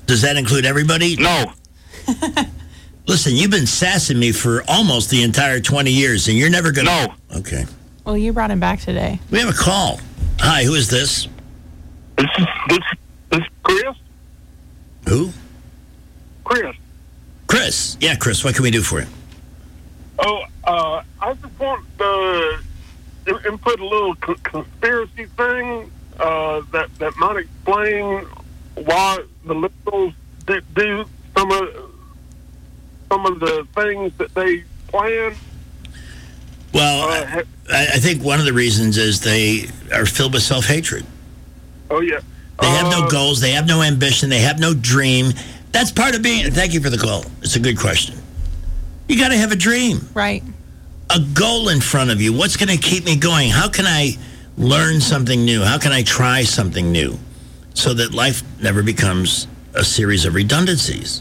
Does that include everybody? No. Listen, you've been sassing me for almost the entire 20 years, and you're never going to... No. Okay. Well, you brought him back today. We have a call. Hi, who is this? This is Chris. Who? Chris. Chris. Yeah, Chris, what can we do for you? Oh, I just want to input a little conspiracy thing that might explain why the liberals do some of the things that they plan. Well, I think one of the reasons is they are filled with self-hatred. Oh, yeah. They have no goals. They have no ambition. They have no dream. That's part of being... Thank you for the call. It's a good question. You got to have a dream. Right. A goal in front of you. What's going to keep me going? How can I learn something new? How can I try something new so that life never becomes a series of redundancies?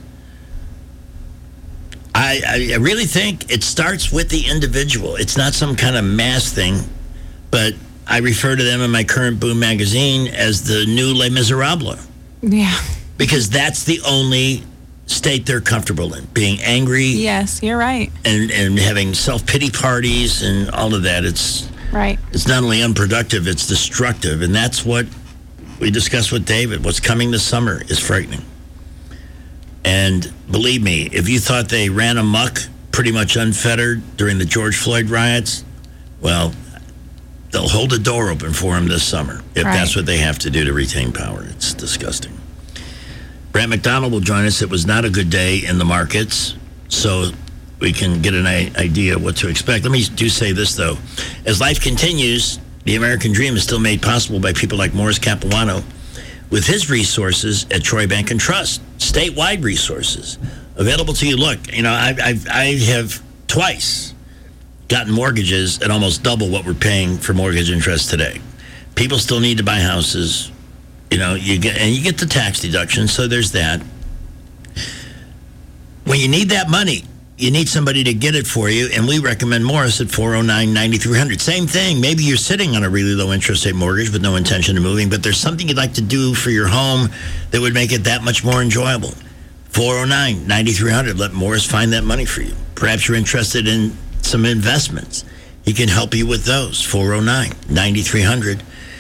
I really think it starts with the individual. It's not some kind of mass thing, but I refer to them in my current Boom magazine as the new Les Miserables. Yeah. Because that's the only state they're comfortable in, being angry. Yes, you're right. And having self-pity parties and all of that. It's right. It's not only unproductive, it's destructive. And that's what we discussed with David. What's coming this summer is frightening. And believe me, if you thought they ran amok pretty much unfettered during the George Floyd riots, well, they'll hold the door open for them this summer if that's what they have to do to retain power. It's disgusting. Brant McDonald will join us. It was not a good day in the markets, so we can get an idea what to expect. Let me do say this, though. As life continues, the American dream is still made possible by people like Morris Capuano with his resources at Troy Bank and Trust, statewide resources available to you. Look, you know, I have twice gotten mortgages at almost double what we're paying for mortgage interest today. People still need to buy houses. You know, you get the tax deduction, so there's that. When you need that money, you need somebody to get it for you, and we recommend Morris at 409-9300. Same thing. Maybe you're sitting on a really low interest rate mortgage with no intention of moving, but there's something you'd like to do for your home that would make it that much more enjoyable. 409-9300. Let Morris find that money for you. Perhaps you're interested in some investments. He can help you with those. 409-9300.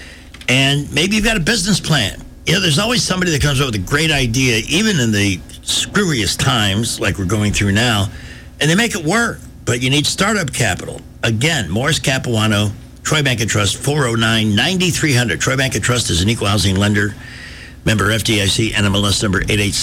And maybe you've got a business plan. You know, there's always somebody that comes up with a great idea, even in the screwiest times like we're going through now, and they make it work. But you need startup capital. Again, Morris Capuano, Troy Bank and Trust, 409-9300. Troy Bank and Trust is an equal housing lender, member FDIC, NMLS number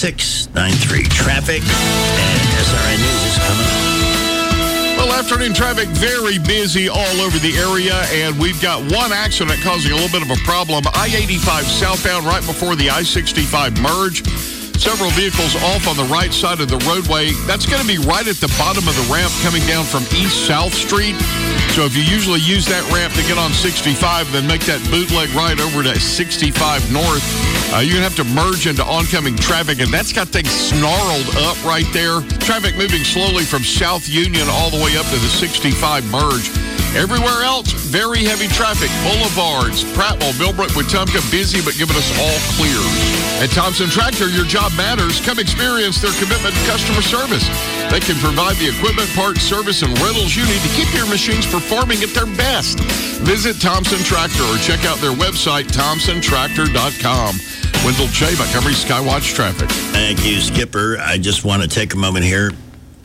88693. Traffic and SRN News is coming up. Well, afternoon traffic very busy all over the area, and we've got one accident causing a little bit of a problem. I-85 southbound right before the I-65 merge. Several vehicles off on the right side of the roadway. That's going to be right at the bottom of the ramp coming down from East South Street. So if you usually use that ramp to get on 65, then make that bootleg right over to 65 North, you're going to have to merge into oncoming traffic, and that's got things snarled up right there. Traffic moving slowly from South Union all the way up to the 65 merge. Everywhere else, very heavy traffic. Boulevards, Prattville, Millbrook, Wetumpka, busy, but giving us all clear. At Thompson Tractor, your job matters. Come experience their commitment to customer service. They can provide the equipment, parts, service, and rentals you need to keep your machines performing at their best. Visit Thompson Tractor or check out their website, thompsontractor.com. Wendell J. Montgomery Skywatch Traffic. Thank you, Skipper. I just want to take a moment here.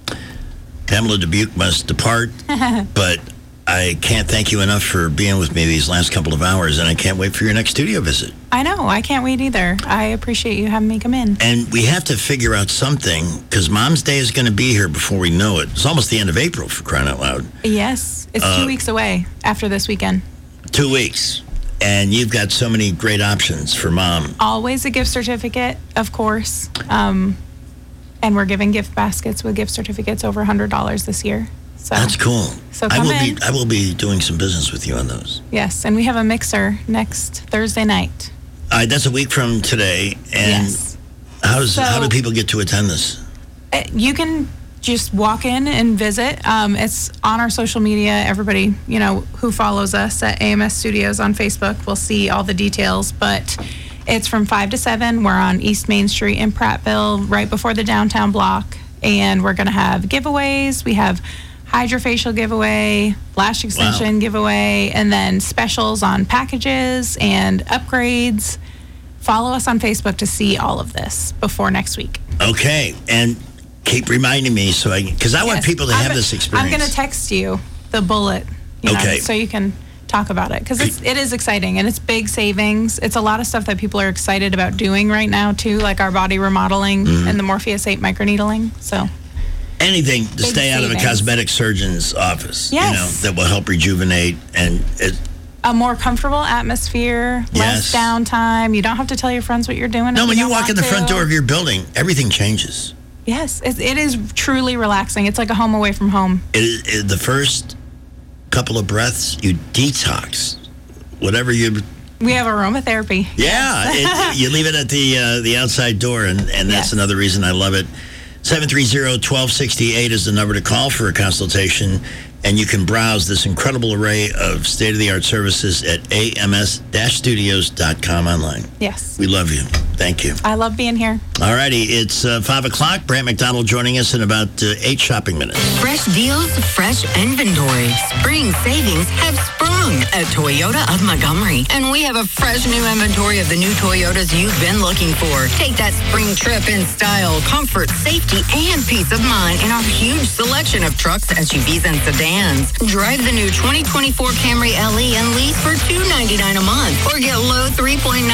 Pamela Dubuque must depart, but I can't thank you enough for being with me these last couple of hours, and I can't wait for your next studio visit. I know. I can't wait either. I appreciate you having me come in. And we have to figure out something, because Mom's Day is going to be here before we know it. It's almost the end of April, for crying out loud. Yes. It's 2 weeks away after this weekend. 2 weeks. And you've got so many great options for Mom. Always a gift certificate, of course. And we're giving gift baskets with gift certificates over $100 this year. So that's cool. So come in. I will be doing some business with you on those. Yes, and we have a mixer next Thursday night. That's a week from today. And yes. How do people get to attend this? You can just walk in and visit. It's on our social media. Everybody, who follows us at AMS Studios on Facebook will see all the details. But It's from 5 to 7. We're on East Main Street in Prattville, right before the downtown block. And we're going to have giveaways. We have hydrofacial giveaway, lash extension giveaway, and then specials on packages and upgrades. Follow us on Facebook to see all of this before next week. Okay. And keep reminding me because I want people to have this experience. I'm going to text you the bullet, so you can talk about it, because it is exciting and it's big savings. It's a lot of stuff that people are excited about doing right now too, like our body remodeling and the Morpheus 8 microneedling. So anything to stay out of a cosmetic surgeon's office, that will help rejuvenate and a more comfortable atmosphere, less downtime. You don't have to tell your friends what you're doing. No, when you walk in the front door of your building, everything changes. Yes, it is truly relaxing. It's like a home away from home. The first couple of breaths, you detox whatever you. We have aromatherapy. Yeah, you leave it at the outside door, and that's another reason I love it. 730-1268 is the number to call for a consultation, and you can browse this incredible array of state-of-the-art services at ams-studios.com online. Yes. We love you. Thank you. I love being here. All righty, it's 5 o'clock. Brant McDonald joining us in about 8 shopping minutes. Fresh deals, fresh inventory. Spring savings have sprung at Toyota of Montgomery. And we have a fresh new inventory of the new Toyotas you've been looking for. Take that spring trip in style, comfort, safety, and peace of mind in our huge selection of trucks, SUVs, and sedans. Drive the new 2024 Camry LE and lease for $299 a month. Or get low 3.99%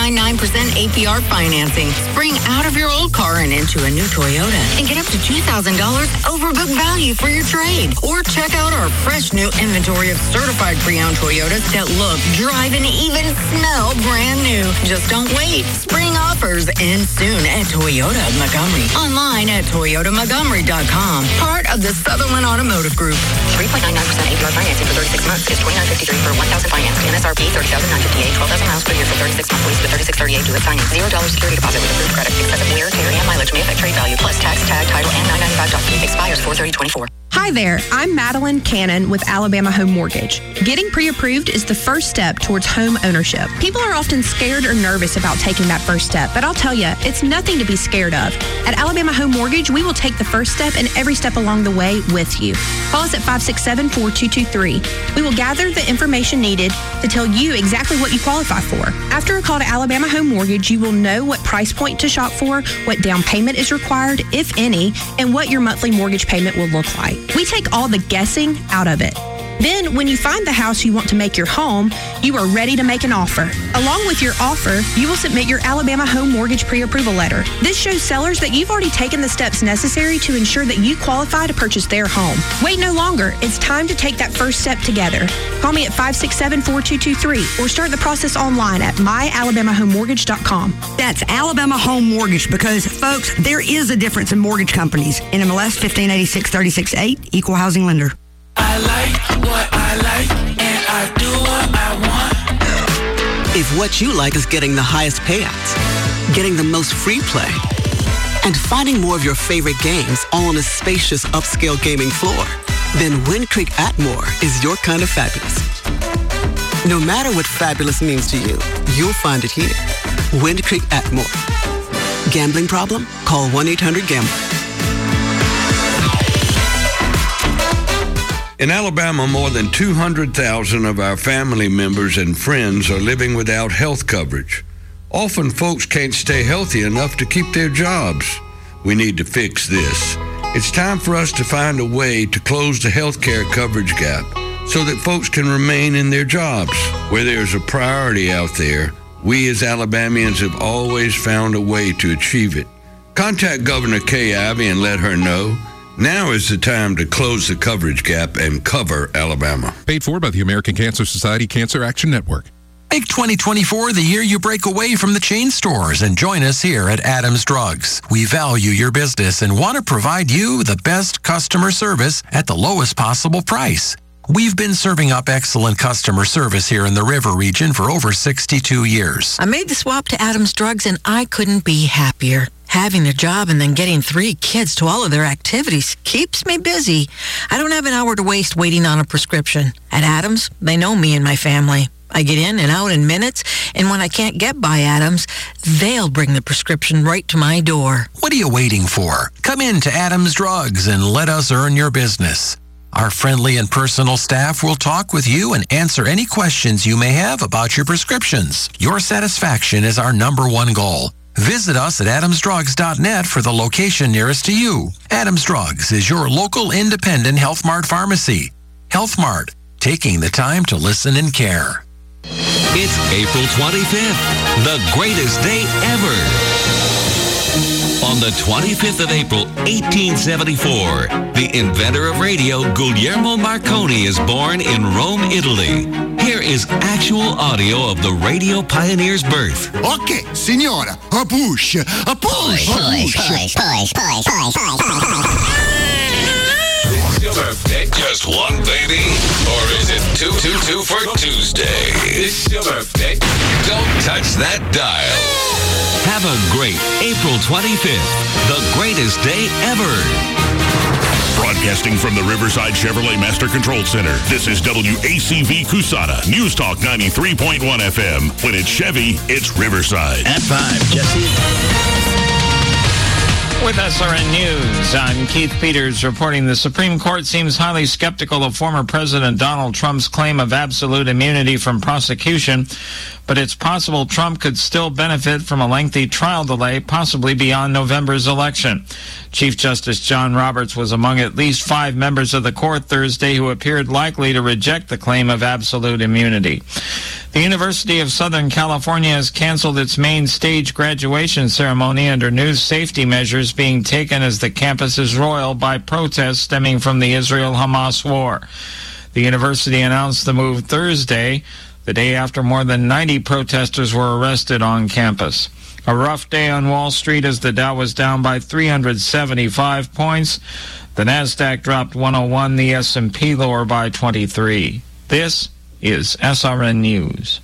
APR financing. Spring out of your old car and into a new Toyota and get up to $2,000 overbook value for your trade. Or check out our fresh new inventory of certified pre-owned Toyotas that look, drive, and even smell brand new. Just don't wait. Spring offers end soon at Toyota of Montgomery. Online at toyotamontgomery.com. Part of the Sutherland Automotive Group. 3.99% APR financing for 36 months is $29.53 for 1,000 financed. MSRP $30,958. 12,000 miles per year for 36 months. Lease with 3638 due at signing. $0 security deposit with approved credit. Excessive wear, tear, and mileage may affect trade value. Plus tax, tag, title, and $995 document. Expires 4/30/24. Hi there, I'm Madeline Cannon with Alabama Home Mortgage. Getting pre-approved is the first step towards home ownership. People are often scared or nervous about taking that first step, but I'll tell you, it's nothing to be scared of. At Alabama Home Mortgage, we will take the first step and every step along the way with you. Call us at 567-4223. We will gather the information needed to tell you exactly what you qualify for. After a call to Alabama Home Mortgage, you will know what price point to shop for, what down payment is required, if any, and what your monthly mortgage payment will look like. We take all the guessing out of it. Then, when you find the house you want to make your home, you are ready to make an offer. Along with your offer, you will submit your Alabama Home Mortgage pre-approval letter. This shows sellers that you've already taken the steps necessary to ensure that you qualify to purchase their home. Wait no longer. It's time to take that first step together. Call me at 567-4223 or start the process online at myalabamahomemortgage.com. That's Alabama Home Mortgage because, folks, there is a difference in mortgage companies. NMLS 1586-368, Equal Housing Lender. I like what I like, and I do what I want. If what you like is getting the highest payouts, getting the most free play, and finding more of your favorite games all on a spacious upscale gaming floor, then Wind Creek Atmore is your kind of fabulous. No matter what fabulous means to you, you'll find it here. Wind Creek Atmore. Gambling problem? Call 1-800-GAMBLER. In Alabama, more than 200,000 of our family members and friends are living without health coverage. Often folks can't stay healthy enough to keep their jobs. We need to fix this. It's time for us to find a way to close the health care coverage gap so that folks can remain in their jobs. Where there's a priority out there, we as Alabamians have always found a way to achieve it. Contact Governor Kay Ivey and let her know. Now is the time to close the coverage gap and cover Alabama. Paid for by the American Cancer Society Cancer Action Network. Make 2024 the year you break away from the chain stores and join us here at Adams Drugs. We value your business and want to provide you the best customer service at the lowest possible price. We've been serving up excellent customer service here in the River region for over 62 years. I made the swap to Adams Drugs and I couldn't be happier. Having a job and then getting 3 kids to all of their activities keeps me busy. I don't have an hour to waste waiting on a prescription. At Adams, they know me and my family. I get in and out in minutes, and when I can't get by Adams, they'll bring the prescription right to my door. What are you waiting for? Come in to Adams Drugs and let us earn your business. Our friendly and personal staff will talk with you and answer any questions you may have about your prescriptions. Your satisfaction is our number one goal. Visit us at adamsdrugs.net for the location nearest to you. Adams Drugs is your local independent Health Mart pharmacy. Health Mart, taking the time to listen and care. It's April 25th, the greatest day ever. On the 25th of April, 1874, the inventor of radio, Guglielmo Marconi, is born in Rome, Italy. Here is actual audio of the radio pioneer's birth. Okay, signora, a push, a push, It's your birthday. Just one, baby? Or is it two for Tuesday? It's your birthday. Don't touch that dial. Have a great April 25th, the greatest day ever. Broadcasting from the Riverside Chevrolet Master Control Center, this is WACV Cusana, News Talk 93.1 FM. When it's Chevy, it's Riverside. At 5, Jesse. With SRN News, I'm Keith Peters reporting the Supreme Court seems highly skeptical of former President Donald Trump's claim of absolute immunity from prosecution, but it's possible Trump could still benefit from a lengthy trial delay, possibly beyond November's election. Chief Justice John Roberts was among at least 5 members of the court Thursday who appeared likely to reject the claim of absolute immunity. The University of Southern California has canceled its main stage graduation ceremony under new safety measures being taken as the campus is roiled by protests stemming from the Israel-Hamas war. The university announced the move Thursday, the day after more than 90 protesters were arrested on campus. A rough day on Wall Street as the Dow was down by 375 points. The Nasdaq dropped 101, the S&P lower by 23. This is SRN News.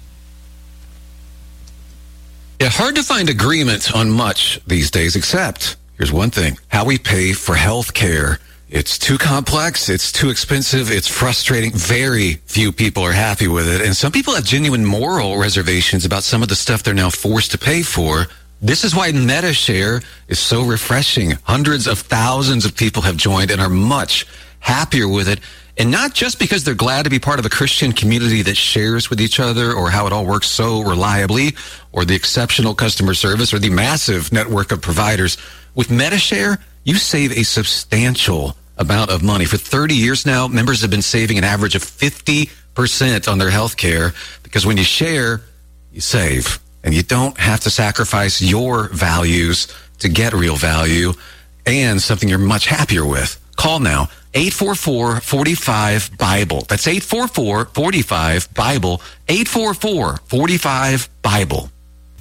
Yeah, hard to find agreement on much these days, except, here's one thing, how we pay for health care. It's too complex, it's too expensive, it's frustrating. Very few people are happy with it, and some people have genuine moral reservations about some of the stuff they're now forced to pay for. This is why MediShare is so refreshing. Hundreds of thousands of people have joined and are much happier with it. And not just because they're glad to be part of a Christian community that shares with each other or how it all works so reliably or the exceptional customer service or the massive network of providers. With MediShare, you save a substantial amount of money. For 30 years now, members have been saving an average of 50% on their health care because when you share, you save. And you don't have to sacrifice your values to get real value and something you're much happier with. Call now, 844-45-BIBLE. That's 844-45-BIBLE, 844-45-BIBLE.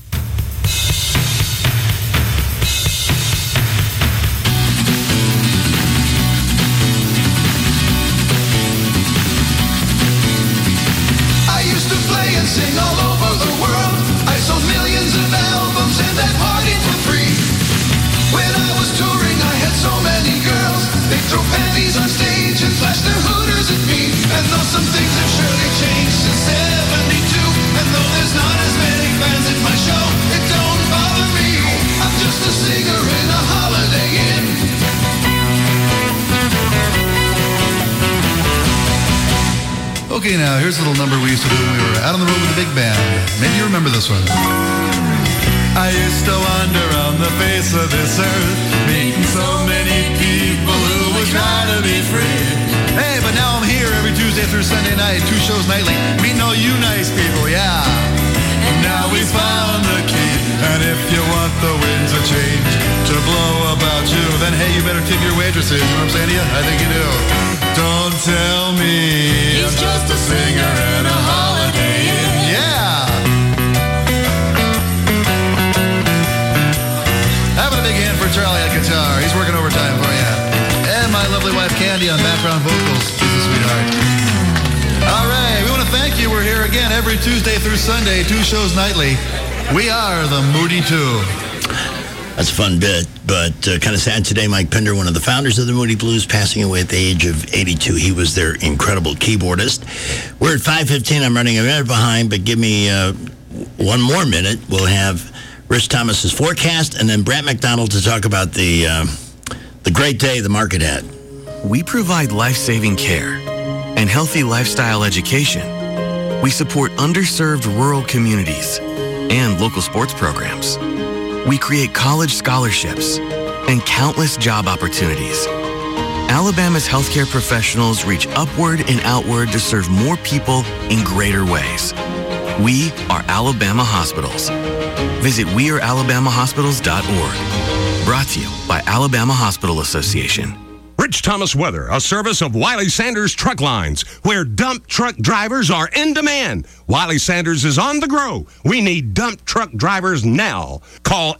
I used to play and sing all over the world. I sold millions of albums and that party for free. When I was touring, I had so many girls. They throw panties on stage and flash their hooters at me. And though some things have surely changed since 72, and though there's not as many fans at my show, it don't bother me. I'm just a singer in a Holiday Inn. Okay, now here's a little number we used to do when we were out on the road with the big band. Maybe you remember this one. I used to wander on the face of this earth, meeting so many people who would try to be free. Hey, but now I'm here every Tuesday through Sunday night, 2 shows nightly, meeting all you nice people, yeah. And now we found the key, and if you want the winds of change to blow about you, then hey, you better tip your waitresses, you know what I'm saying to you? I think you do. Don't tell me I'm just a singer in a Holiday Inn, yeah. Having a big hand for Charlie on guitar. He's working overtime for you. And my lovely wife Candy on background vocals. She's a sweetheart. All right, we want to thank you. We're here again every Tuesday through Sunday, 2 shows nightly. We are the Moody Two. That's a fun bit, but kind of sad today. Mike Pinder, one of the founders of the Moody Blues, passing away at the age of 82. He was their incredible keyboardist. We're at 5:15. I'm running a minute behind, but give me one more minute. We'll have Rich Thomas's forecast, and then Brett McDonald to talk about the great day the market had. We provide life-saving care and healthy lifestyle education. We support underserved rural communities and local sports programs. We create college scholarships and countless job opportunities. Alabama's healthcare professionals reach upward and outward to serve more people in greater ways. We are Alabama Hospitals. Visit wearealabamahospitals.org. Brought to you by Alabama Hospital Association. Rich Thomas Weather, a service of Wiley Sanders Truck Lines, where dump truck drivers are in demand. Wiley Sanders is on the grow. We need dump truck drivers now. Call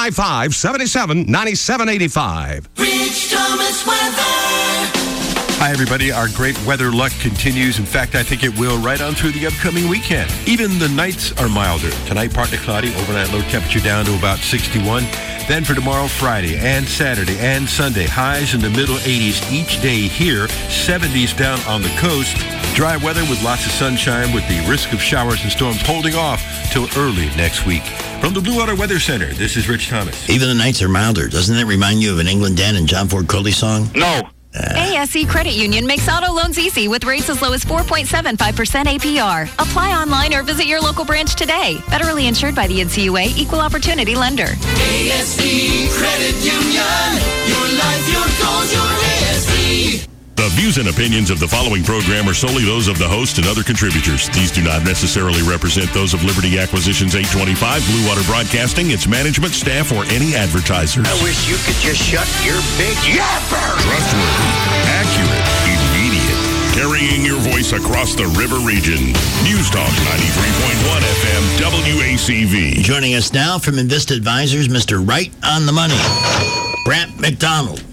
855-77-9785. Rich Thomas Weather. Hi, everybody. Our great weather luck continues. In fact, I think it will right on through the upcoming weekend. Even the nights are milder. Tonight, partly cloudy. Overnight low temperature down to about 61. Then for tomorrow, Friday and Saturday and Sunday, highs in the middle 80s each day here, 70s down on the coast. Dry weather with lots of sunshine with the risk of showers and storms holding off till early next week. From the Blue Water Weather Center, this is Rich Thomas. Even the nights are milder. Doesn't that remind you of an England Dan and John Ford Coley song? No. ASE Credit Union makes auto loans easy with rates as low as 4.75% APR. Apply online or visit your local branch today. Federally insured by the NCUA, Equal Opportunity Lender. ASE Credit Union. Your life, your goals, your ASE. The views and opinions of the following program are solely those of the host and other contributors. These do not necessarily represent those of Liberty Acquisitions 825, Blue Water Broadcasting, its management, staff, or any advertisers. I wish you could just shut your big yapper. Trustworthy, accurate, immediate, carrying your voice across the river region. News Talk 93.1 FM, WACV. Joining us now from Invista Advisors, Mr. Right on the Money, Brett McDonald.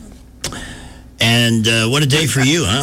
And what a day for you, huh?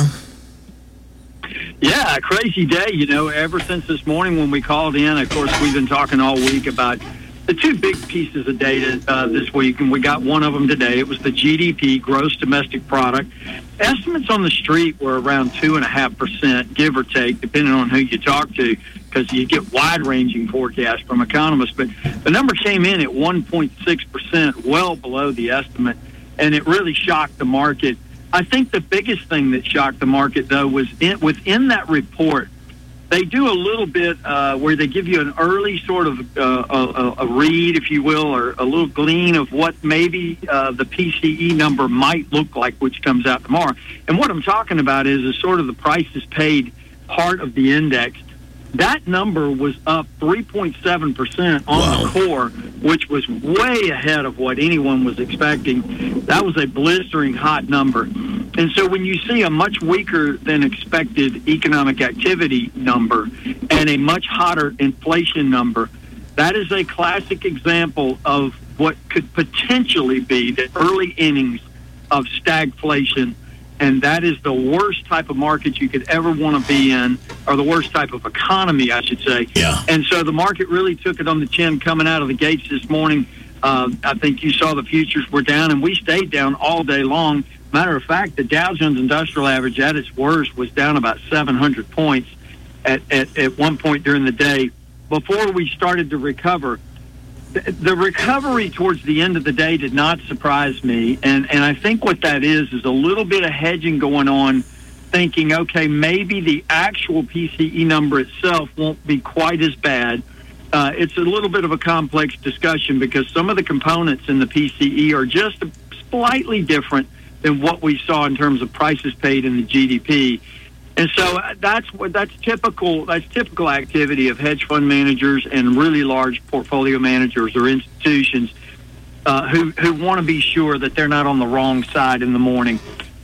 Yeah, a crazy day, ever since this morning when we called in. Of course, we've been talking all week about the two big pieces of data this week, and we got one of them today. It was the GDP, gross domestic product. Estimates on the street were around 2.5%, give or take, depending on who you talk to, because you get wide-ranging forecasts from economists. But the number came in at 1.6%, well below the estimate, and it really shocked the market. I think the biggest thing that shocked the market, though, was within that report, they do a little bit where they give you an early sort of a read, if you will, or a little glean of what maybe the PCE number might look like, which comes out tomorrow. And what I'm talking about is sort of the prices paid part of the index. That number was up 3.7% on the core, which was way ahead of what anyone was expecting. That was a blistering hot number. And so when you see a much weaker than expected economic activity number and a much hotter inflation number, that is a classic example of what could potentially be the early innings of stagflation. And that is the worst type of market you could ever want to be in, or the worst type of economy, I should say. Yeah. And so the market really took it on the chin coming out of the gates this morning. I think you saw the futures were down, and we stayed down all day long. Matter of fact, the Dow Jones Industrial Average at its worst was down about 700 points at one point during the day before we started to recover. The recovery towards the end of the day did not surprise me, and I think what that is a little bit of hedging going on, thinking, okay, maybe the actual PCE number itself won't be quite as bad. It's a little bit of a complex discussion because some of the components in the PCE are just slightly different than what we saw in terms of prices paid in the GDP. And so that's typical activity of hedge fund managers and really large portfolio managers or institutions who want to be sure that they're not on the wrong side in the morning.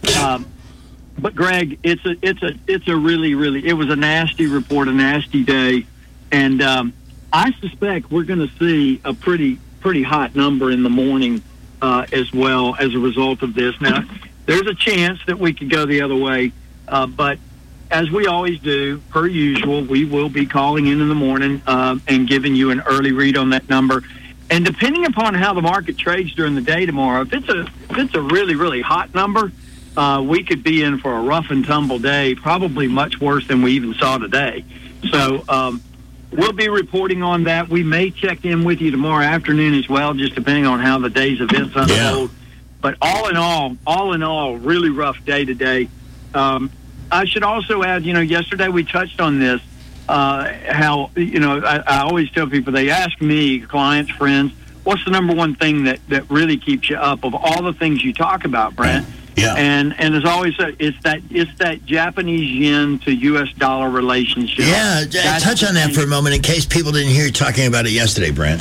But Greg, it's a really it was a nasty report, a nasty day, and I suspect we're going to see a pretty hot number in the morning as well as a result of this. Now, there's a chance that we could go the other way, but as we always do, per usual, we will be calling in the morning and giving you an early read on that number. And depending upon how the market trades during the day tomorrow, if it's a really, really hot number, we could be in for a rough and tumble day, probably much worse than we even saw today. So we'll be reporting on that. We may check in with you tomorrow afternoon as well, just depending on how the day's events unfold. Yeah. But all in all, really rough day today. I should also add, yesterday we touched on this, how, I always tell people, they ask me, clients, friends, what's the number one thing that really keeps you up of all the things you talk about, Brent? Yeah. And as always said, it's that Japanese yen to U.S. dollar relationship. Yeah, touch on that for a moment in case people didn't hear you talking about it yesterday, Brent.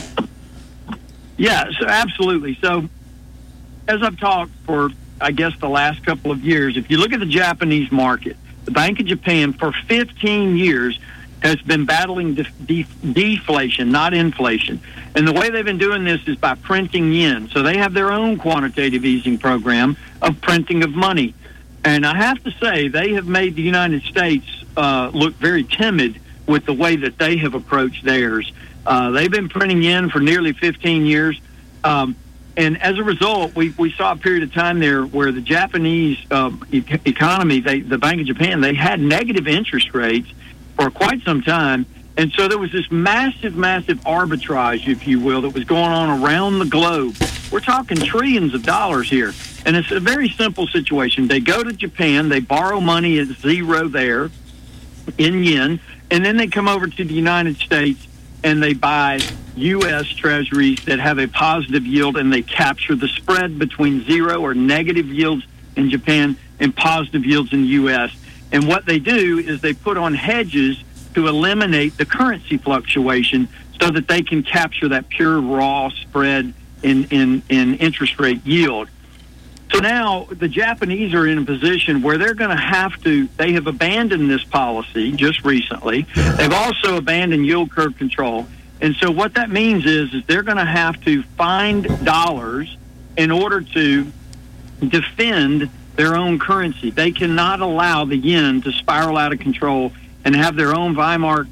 Yeah, so absolutely. So as I've talked for, I guess, the last couple of years, if you look at the Japanese market, the Bank of Japan for 15 years has been battling deflation, not inflation. And the way they've been doing this is by printing yen. So they have their own quantitative easing program of printing of money. And I have to say, they have made the United States look very timid with the way that they have approached theirs. They've been printing yen for nearly 15 years. And as a result, we saw a period of time there where the Japanese economy, the Bank of Japan, they had negative interest rates for quite some time. And so there was this massive arbitrage, if you will, that was going on around the globe. We're talking trillions of dollars here. And it's a very simple situation. They go to Japan, they borrow money at zero there in yen, and then they come over to the United States and they buy U.S. treasuries that have a positive yield, and they capture the spread between zero or negative yields in Japan and positive yields in the U.S. And what they do is they put on hedges to eliminate the currency fluctuation so that they can capture that pure raw spread in interest rate yield. So now the Japanese are in a position where they're going to have to, they have abandoned this policy just recently. They've also abandoned yield curve control. And so what that means is they're going to have to find dollars in order to defend their own currency. They cannot allow the yen to spiral out of control and have their own Weimar,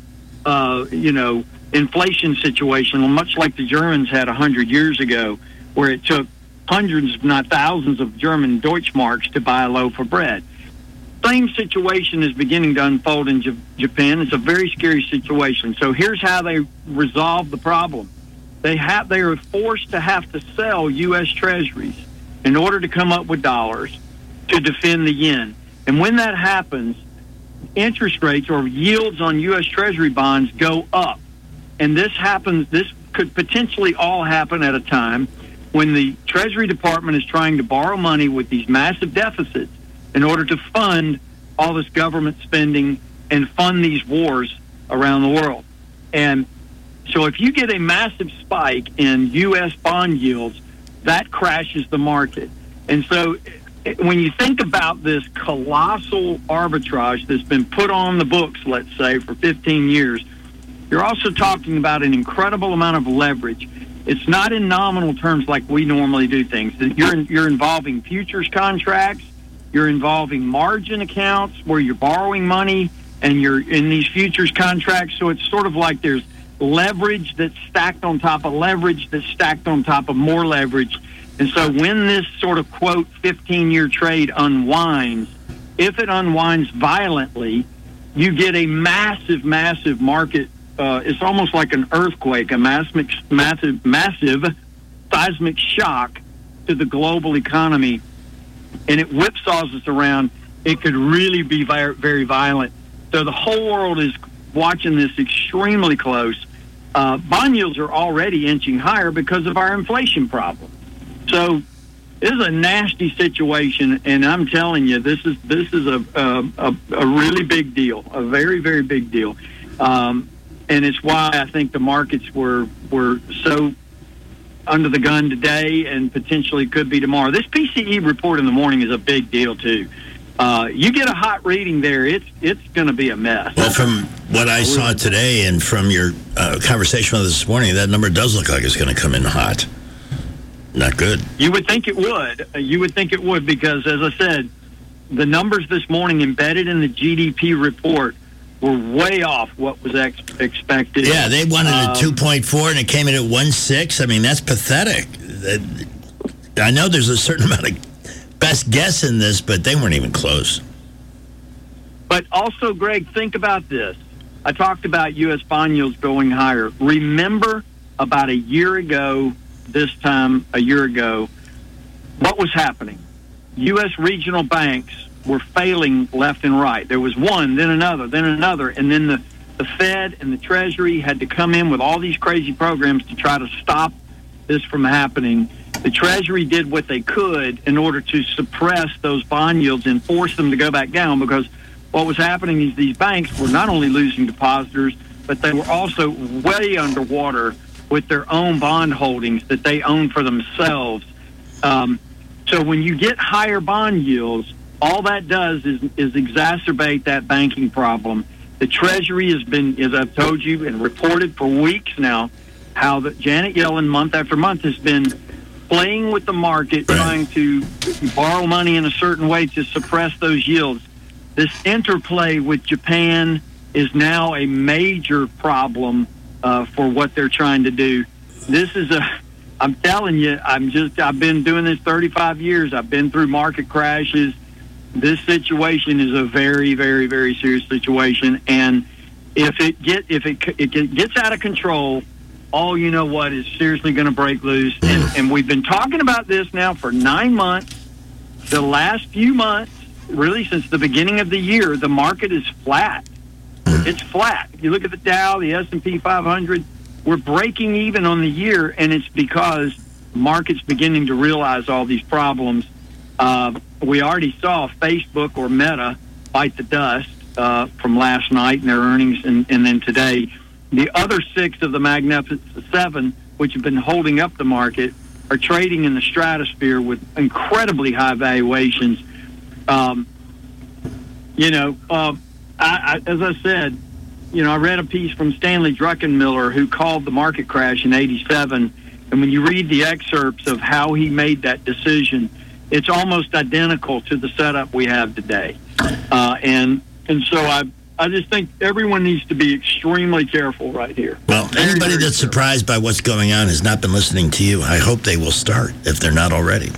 inflation situation, much like the Germans had 100 years ago, where it took hundreds, if not thousands, of German Deutschmarks to buy a loaf of bread. Same situation is beginning to unfold in Japan. It's a very scary situation. So here's how they resolve the problem. They are forced to have to sell U.S. treasuries in order to come up with dollars to defend the yen. And when that happens, interest rates or yields on U.S. Treasury bonds go up. And this could potentially all happen at a time when the Treasury Department is trying to borrow money with these massive deficits in order to fund all this government spending and fund these wars around the world. And so if you get a massive spike in U.S. bond yields, that crashes the market. And so when you think about this colossal arbitrage that's been put on the books, let's say, for 15 years, you're also talking about an incredible amount of leverage. It's not in nominal terms like we normally do things. You're involving futures contracts, you're involving margin accounts where you're borrowing money and you're in these futures contracts. So it's sort of like there's leverage that's stacked on top of leverage that's stacked on top of more leverage. And so when this sort of, quote, 15-year trade unwinds, if it unwinds violently, you get a massive market. It's almost like an earthquake, a massive seismic shock to the global economy. And it whipsaws us around. It could really be very, very violent. So the whole world is watching this extremely close. Bond yields are already inching higher because of our inflation problem. So this is a nasty situation, and I'm telling you, this is a really big deal, a very, very big deal. And it's why I think the markets were so under the gun today and potentially could be tomorrow. This PCE report in the morning is a big deal, too. You get a hot reading there, it's going to be a mess. Well, from what I saw today and from your conversation with us this morning, that number does look like it's going to come in hot. Not good. You would think it would. You would think it would because, as I said, the numbers this morning embedded in the GDP report were way off what was expected. Yeah, they wanted a 2.4 and it came in at 1.6. I mean, that's pathetic. I know there's a certain amount of best guess in this, but they weren't even close. But also, Greg, think about this. I talked about U.S. bond yields going higher. Remember about a year ago, what was happening? U.S. regional banks were failing left and right. There was one, then another, and then the Fed and the Treasury had to come in with all these crazy programs to try to stop this from happening. The Treasury did what they could in order to suppress those bond yields and force them to go back down, because what was happening is these banks were not only losing depositors, but they were also way underwater with their own bond holdings that they own for themselves. So when you get higher bond yields, all that does is exacerbate that banking problem. The Treasury has been, as I've told you and reported for weeks now, how that Janet Yellen, month after month, has been playing with the market, trying to borrow money in a certain way to suppress those yields. This interplay with Japan is now a major problem for what they're trying to do. This is I'm telling you, I've been doing this 35 years. I've been through market crashes. This situation is a very, very, very serious situation. And if it gets out of control, all you know what is seriously going to break loose. And we've been talking about this now for 9 months. The last few months, really since the beginning of the year, the market is flat. It's flat. If you look at the Dow, the S&P 500, we're breaking even on the year, and it's because the market's beginning to realize all these problems. We already saw Facebook or Meta bite the dust from last night in their earnings, and then today. The other 6 of the Magnificent 7, which have been holding up the market, are trading in the stratosphere with incredibly high valuations. As I said, I read a piece from Stanley Druckenmiller, who called the market crash in '87. And when you read the excerpts of how he made that decision, it's almost identical to the setup we have today. And so I just think everyone needs to be extremely careful right here. Well, anybody that's surprised by what's going on has not been listening to you. I hope they will start, if they're not already.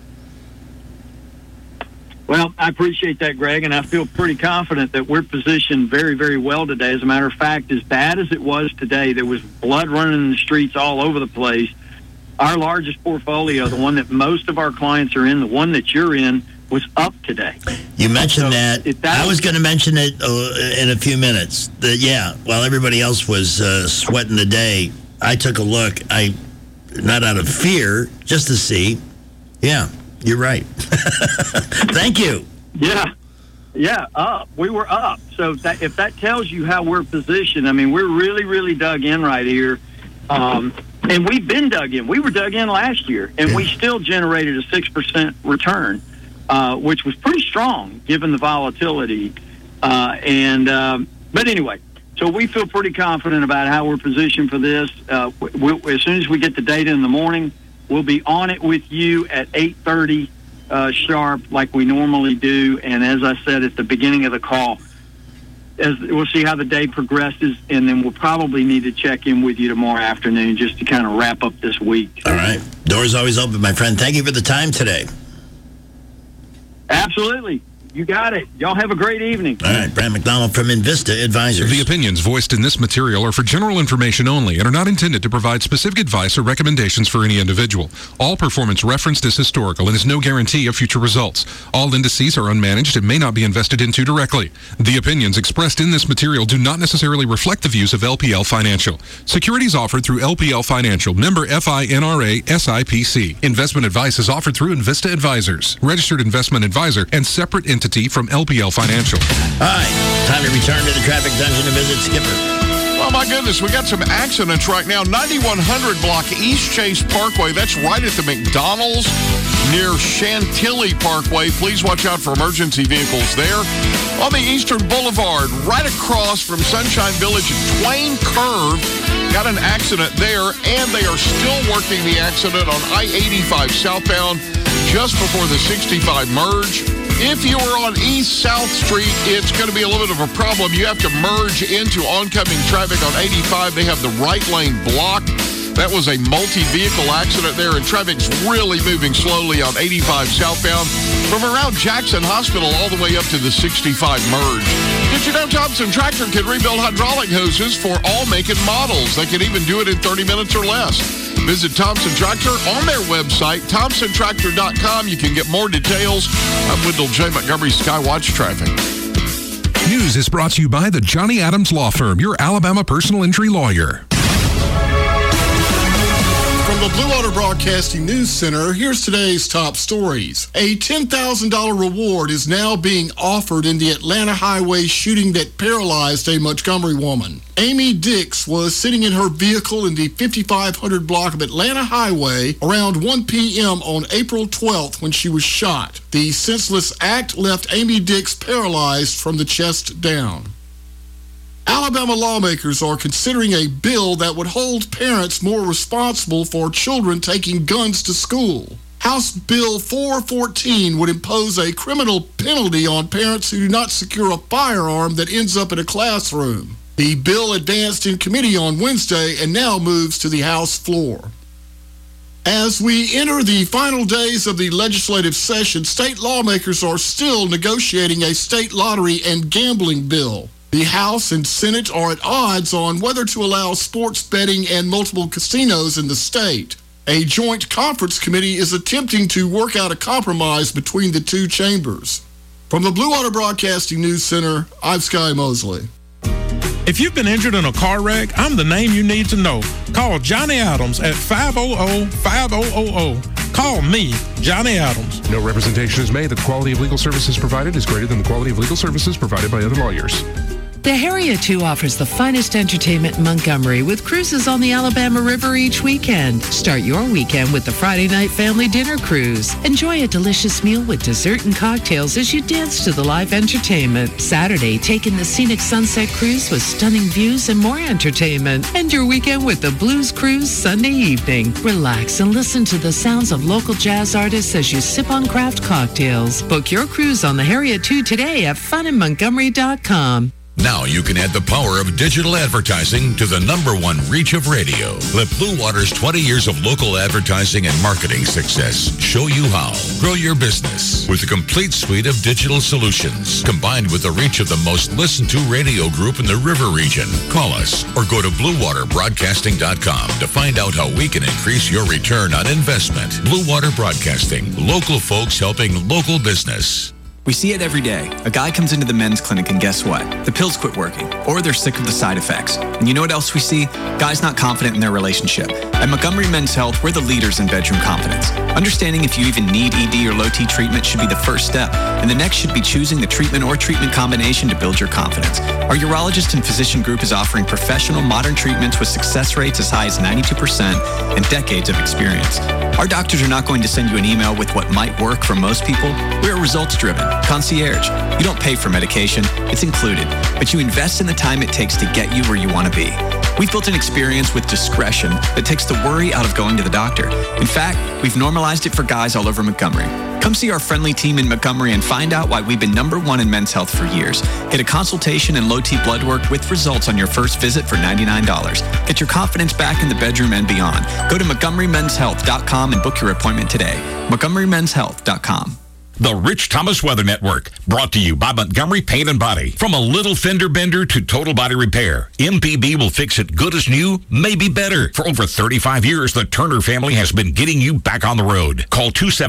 Well, I appreciate that, Greg, and I feel pretty confident that we're positioned very, very well today. As a matter of fact, as bad as it was today, there was blood running in the streets all over the place. Our largest portfolio, the one that most of our clients are in, the one that you're in, was up today. You mentioned that. I was going to mention it in a few minutes. While everybody else was sweating the day, I took a look. Not out of fear, just to see. Yeah. You're right. Thank you. Yeah, up. We were up. So if that tells you how we're positioned, I mean, we're really, really dug in right here. And we've been dug in. We were dug in last year, and we still generated a 6% return, which was pretty strong given the volatility. But anyway, so we feel pretty confident about how we're positioned for this. As soon as we get the data in the morning, we'll be on it with you at 8:30 sharp, like we normally do. And as I said at the beginning of the call, we'll see how the day progresses, and then we'll probably need to check in with you tomorrow afternoon just to kind of wrap up this week. All right. Door's always open, my friend. Thank you for the time today. Absolutely. You got it. Y'all have a great evening. All right. Brad McDonald from Invista Advisors. The opinions voiced in this material are for general information only and are not intended to provide specific advice or recommendations for any individual. All performance referenced is historical and is no guarantee of future results. All indices are unmanaged and may not be invested into directly. The opinions expressed in this material do not necessarily reflect the views of LPL Financial. Securities offered through LPL Financial, member FINRA SIPC. Investment advice is offered through Invista Advisors, registered investment advisor, and separate entity from LPL Financial. All right, time to return to the traffic dungeon to visit Skipper. Oh, my goodness, we got some accidents right now. 9100 block East Chase Parkway. That's right at the McDonald's near Chantilly Parkway. Please watch out for emergency vehicles there. On the Eastern Boulevard, right across from Sunshine Village at Twain Curve, got an accident there, and they are still working the accident on I-85 southbound just before the 65 merge. If you are on East South Street, it's going to be a little bit of a problem. You have to merge into oncoming traffic on 85. They have the right lane blocked. That was a multi-vehicle accident there, and traffic's really moving slowly on 85 southbound from around Jackson Hospital all the way up to the 65 merge. Did you know Thompson Tractor can rebuild hydraulic hoses for all make and models? They can even do it in 30 minutes or less. Visit Thompson Tractor on their website, thompsontractor.com. You can get more details. I'm Wendell J. Montgomery, Skywatch Traffic. News is brought to you by the Johnny Adams Law Firm, your Alabama personal injury lawyer. From the Blue Water Broadcasting News Center, here's today's top stories. A $10,000 reward is now being offered in the Atlanta highway shooting that paralyzed a Montgomery woman. Amy Dix was sitting in her vehicle in the 5500 block of Atlanta Highway around 1 p.m. on April 12th when she was shot. The senseless act left Amy Dix paralyzed from the chest down. Alabama lawmakers are considering a bill that would hold parents more responsible for children taking guns to school. House Bill 414 would impose a criminal penalty on parents who do not secure a firearm that ends up in a classroom. The bill advanced in committee on Wednesday and now moves to the House floor. As we enter the final days of the legislative session, state lawmakers are still negotiating a state lottery and gambling bill. The House and Senate are at odds on whether to allow sports betting and multiple casinos in the state. A joint conference committee is attempting to work out a compromise between the two chambers. From the Blue Water Broadcasting News Center, I'm Sky Mosley. If you've been injured in a car wreck, I'm the name you need to know. Call Johnny Adams at 500-5000. Call me, Johnny Adams. No representation is made that the quality of legal services provided is greater than the quality of legal services provided by other lawyers. The Harriet 2 offers the finest entertainment in Montgomery with cruises on the Alabama River each weekend. Start your weekend with the Friday night family dinner cruise. Enjoy a delicious meal with dessert and cocktails as you dance to the live entertainment. Saturday, take in the scenic sunset cruise with stunning views and more entertainment. End your weekend with the Blues Cruise Sunday evening. Relax and listen to the sounds of local jazz artists as you sip on craft cocktails. Book your cruise on the Harriet 2 today at funinmontgomery.com. Now you can add the power of digital advertising to the #1 reach of radio. Let Blue Water's 20 years of local advertising and marketing success show you how. Grow your business with a complete suite of digital solutions, combined with the reach of the most listened to radio group in the River region. Call us or go to BlueWaterBroadcasting.com to find out how we can increase your return on investment. Blue Water Broadcasting, local folks helping local business. We see it every day. A guy comes into the men's clinic and guess what? The pills quit working, or they're sick of the side effects. And you know what else we see? Guys not confident in their relationship. At Montgomery Men's Health, we're the leaders in bedroom confidence. Understanding if you even need ED or low T treatment should be the first step, and the next should be choosing the treatment or treatment combination to build your confidence. Our urologist and physician group is offering professional modern treatments with success rates as high as 92% and decades of experience. Our doctors are not going to send you an email with what might work for most people. We're results driven. Concierge. You don't pay for medication, it's included, but you invest in the time it takes to get you where you want to be. We've built an experience with discretion that takes the worry out of going to the doctor. In fact, we've normalized it for guys all over Montgomery. Come see our friendly team in Montgomery and find out why we've been #1 in men's health for years. Get a consultation and low T blood work with results on your first visit for $99. Get your confidence back in the bedroom and beyond. Go to MontgomeryMen'sHealth.com and book your appointment today. MontgomeryMen'sHealth.com. The Rich Thomas Weather Network, brought to you by Montgomery Paint and Body. From a little fender bender to total body repair, MPB will fix it good as new, maybe better. For over 35 years, the Turner family has been getting you back on the road. Call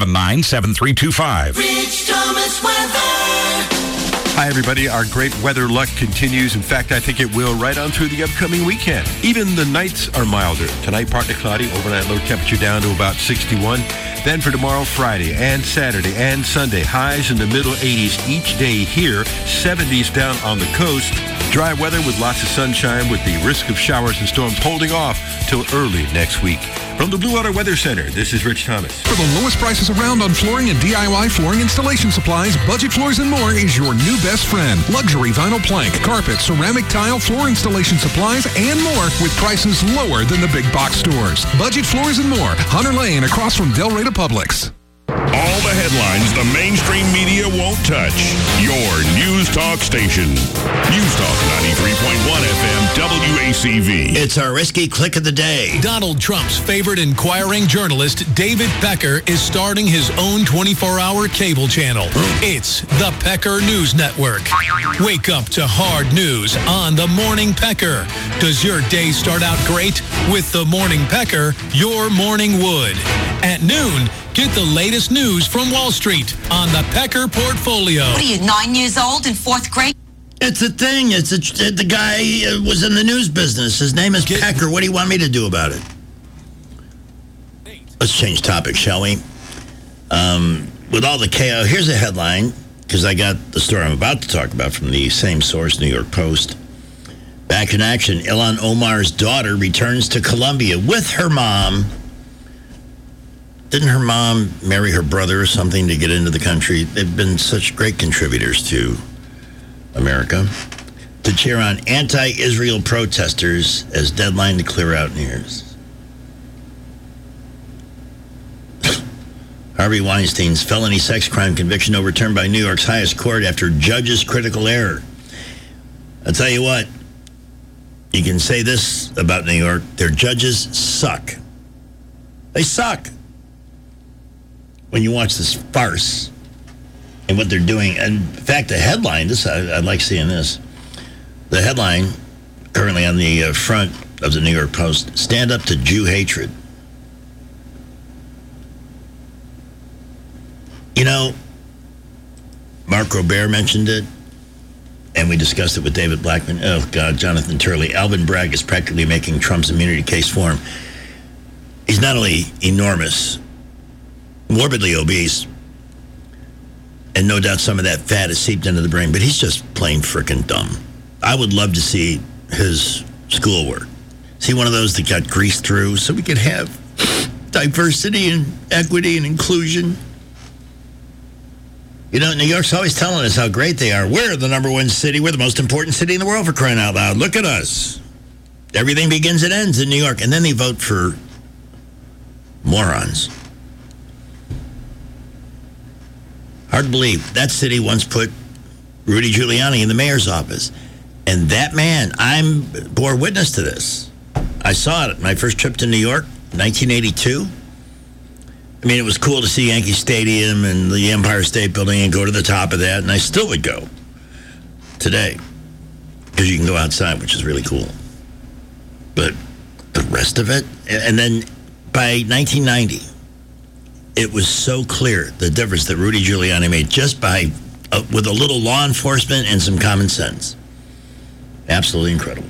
279-7325. Rich Thomas Weather. Hi, everybody. Our great weather luck continues. In fact, I think it will right on through the upcoming weekend. Even the nights are milder. Tonight, partly cloudy. Overnight low temperature down to about 61. Then for tomorrow, Friday and Saturday and Sunday, highs in the middle 80s each day here. 70s down on the coast. Dry weather with lots of sunshine with the risk of showers and storms holding off till early next week. From the Blue Water Weather Center, this is Rich Thomas. For the lowest prices around on flooring and DIY flooring installation supplies, Budget Floors and More is your new best friend. Luxury vinyl plank, carpet, ceramic tile, floor installation supplies, and more with prices lower than the big box stores. Budget Floors and More, Hunter Lane across from Del Rey to Publix. All the headlines the mainstream media won't touch. Your News Talk station. News Talk 93.1 FM WACV. It's our risky click of the day. Donald Trump's favorite inquiring journalist, David Pecker, is starting his own 24-hour cable channel. It's the Pecker News Network. Wake up to hard news on the Morning Pecker. Does your day start out great? With the Morning Pecker, your morning would. At noon, get the latest news from Wall Street on the Pecker Portfolio. What are you, 9 years old in fourth grade? It's a thing. The guy was in the news business. His name is Pecker. What do you want me to do about it? Let's change topic, shall we? With all the chaos, here's a headline, because I got the story I'm about to talk about from the same source, New York Post. Back in action, Ilhan Omar's daughter returns to Colombia with her mom. Didn't her mom marry her brother or something to get into the country? They've been such great contributors to America. To cheer on anti-Israel protesters as deadline to clear out nears. Harvey Weinstein's felony sex crime conviction overturned by New York's highest court after judges' critical error. I'll tell you what, you can say this about New York, their judges suck. They suck. When you watch this farce and what they're doing, and in fact, the headline, I like seeing this. The headline, currently on the front of the New York Post, stand up to Jew hatred. You know, Mark Robert mentioned it, and we discussed it with David Blackman. Oh, God, Jonathan Turley. Alvin Bragg is practically making Trump's immunity case for him. He's not only enormous, morbidly obese, and no doubt some of that fat has seeped into the brain, but he's just plain frickin' dumb. I would love to see his schoolwork. See one of those that got greased through so we could have diversity and equity and inclusion. You know, New York's always telling us how great they are. We're the number one city. We're the most important city in the world, for crying out loud. Look at us. Everything begins and ends in New York. And then they vote for morons. Hard to believe. That city once put Rudy Giuliani in the mayor's office. And that man, I bore witness to this. I saw it my first trip to New York, 1982. I mean, it was cool to see Yankee Stadium and the Empire State Building and go to the top of that, and I still would go today because you can go outside, which is really cool. But the rest of it, and then by 1990, it was so clear the difference that Rudy Giuliani made just by, with a little law enforcement and some common sense. Absolutely incredible.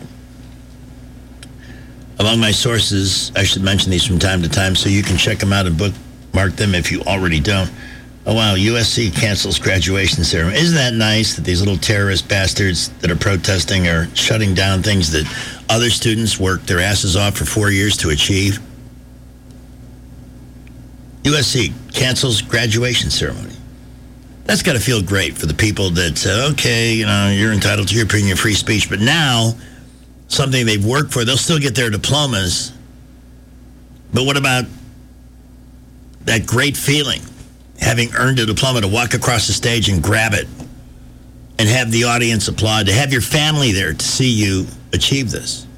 Among my sources, I should mention these from time to time so you can check them out and bookmark them if you already don't. Oh, wow, USC cancels graduation ceremony. Isn't that nice that these little terrorist bastards that are protesting are shutting down things that other students worked their asses off for 4 years to achieve? USC cancels graduation ceremony. That's got to feel great for the people that said, okay, you know, you're entitled to your opinion, free speech, but now something they've worked for, they'll still get their diplomas. But what about that great feeling, having earned a diploma, to walk across the stage and grab it and have the audience applaud, to have your family there to see you achieve this?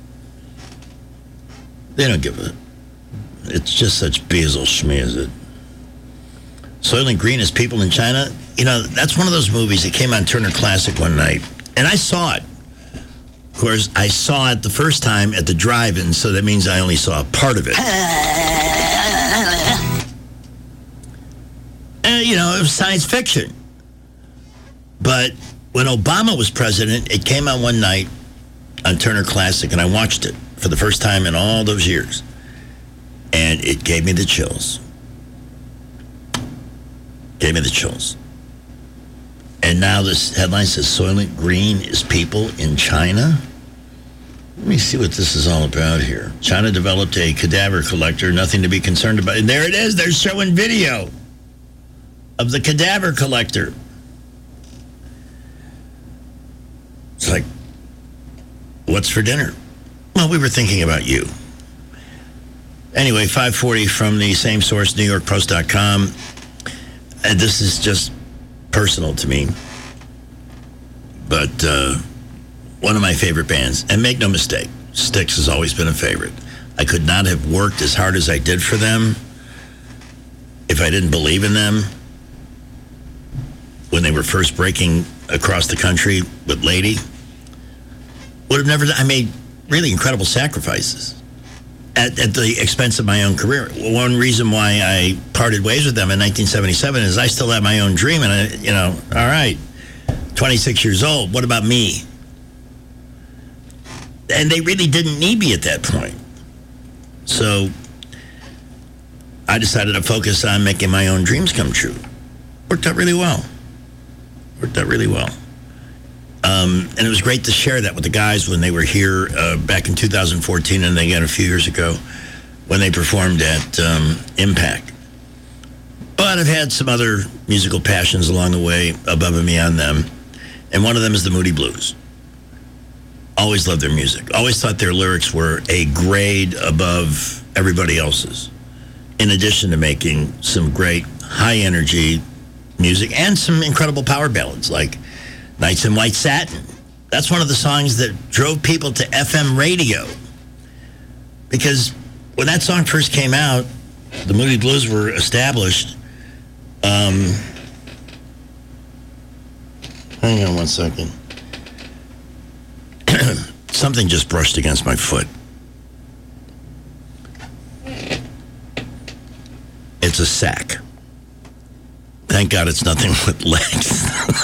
They don't give a... It's just such Beazle schmears it. Soylent Green is People in China. You know, that's one of those movies that came on Turner Classic one night, and I saw it. Of course, I saw it the first time at the drive-in, so that means I only saw a part of it. You know, it was science fiction. But when Obama was president, it came on one night on Turner Classic, and I watched it for the first time in all those years. And it gave me the chills. Gave me the chills. And now this headline says Soylent Green is People in China. Let me see what this is all about here. China developed a cadaver collector, nothing to be concerned about. And there it is. They're showing video of the cadaver collector. It's like, what's for dinner? Well, we were thinking about you. Anyway, 540 from the same source, NewYorkPost.com. this is just personal to me, but one of my favorite bands, and make no mistake, Styx has always been a favorite. I could not have worked as hard as I did for them if I didn't believe in them when they were first breaking across the country with Lady. I made really incredible sacrifices at the expense of my own career. One reason why I parted ways with them in 1977 is I still had my own dream, and all right, 26 years old, what about me? And they really didn't need me at that point. So I decided to focus on making my own dreams come true. Worked out really well. And it was great to share that with the guys when they were here back in 2014 and again a few years ago when they performed at Impact. But I've had some other musical passions along the way above and beyond them. And one of them is the Moody Blues. Always loved their music. Always thought their lyrics were a grade above everybody else's. In addition to making some great high-energy music and some incredible power ballads like Nights in White Satin. That's one of the songs that drove people to FM radio. Because when that song first came out, the Moody Blues were established. Hang on one second. Something just brushed against my foot. It's a sack. Thank God it's nothing with legs.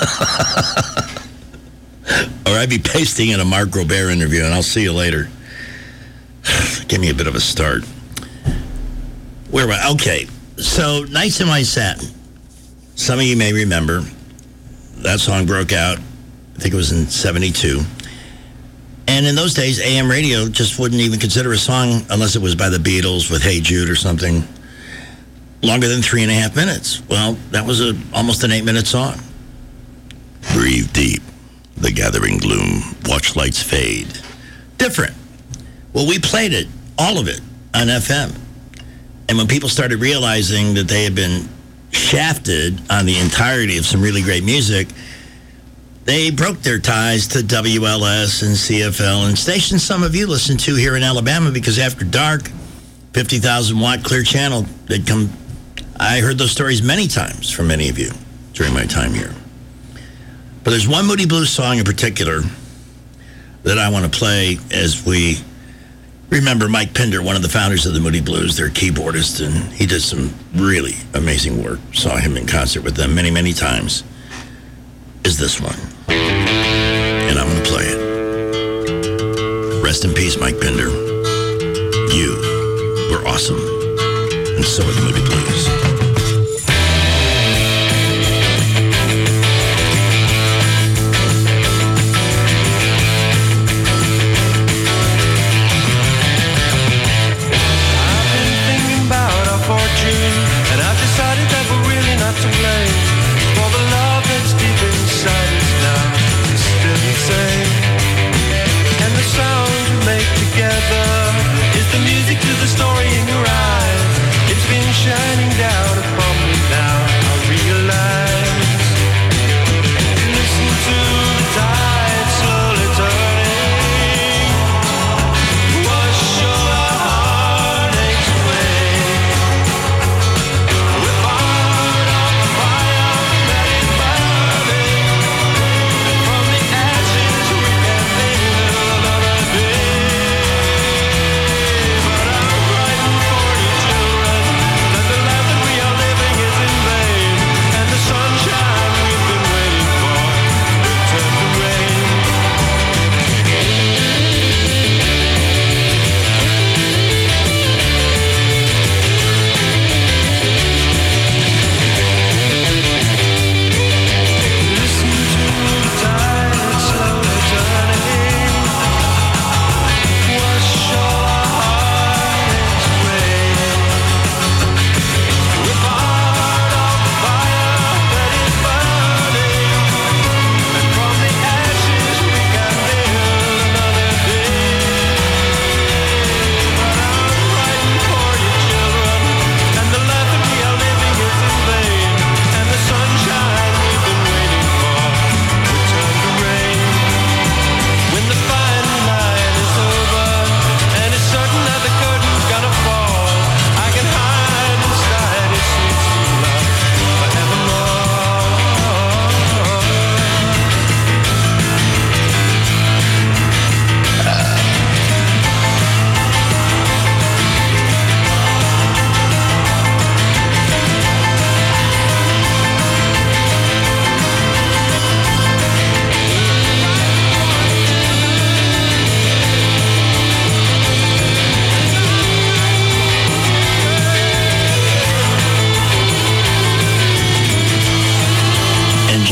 Or I'd be pasting in a Mark Robert interview, and I'll see you later. Give me a bit of a start. Where am I? Okay, so Nights in White Satin. Some of you may remember that song broke out, I think it was in 72. And in those days, AM radio just wouldn't even consider a song unless it was by the Beatles with Hey Jude or something longer than 3.5 minutes. Well, that was almost an 8-minute song. Breathe deep, the gathering gloom, watch lights fade. Different. Well, we played it, all of it, on FM. And when people started realizing that they had been shafted on the entirety of some really great music, they broke their ties to WLS and CFL and stations some of you listen to here in Alabama, because after dark, 50,000 watt clear channel, they'd come. I heard those stories many times from many of you during my time here. But there's one Moody Blues song in particular that I want to play as we remember Mike Pinder, one of the founders of the Moody Blues, their keyboardist, and he did some really amazing work. Saw him in concert with them many, many times. Is this one. And I'm going to play it. Rest in peace, Mike Pinder. You were awesome. And so are the Moody Blues. I've been thinking about our fortune, and I've decided that we're really not to blame. For the love that's deep inside us now is still the same. And the sounds we make together is the music to the story in your eyes. It's been shining down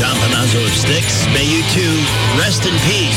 John Panazzo of Styx. May you too rest in peace.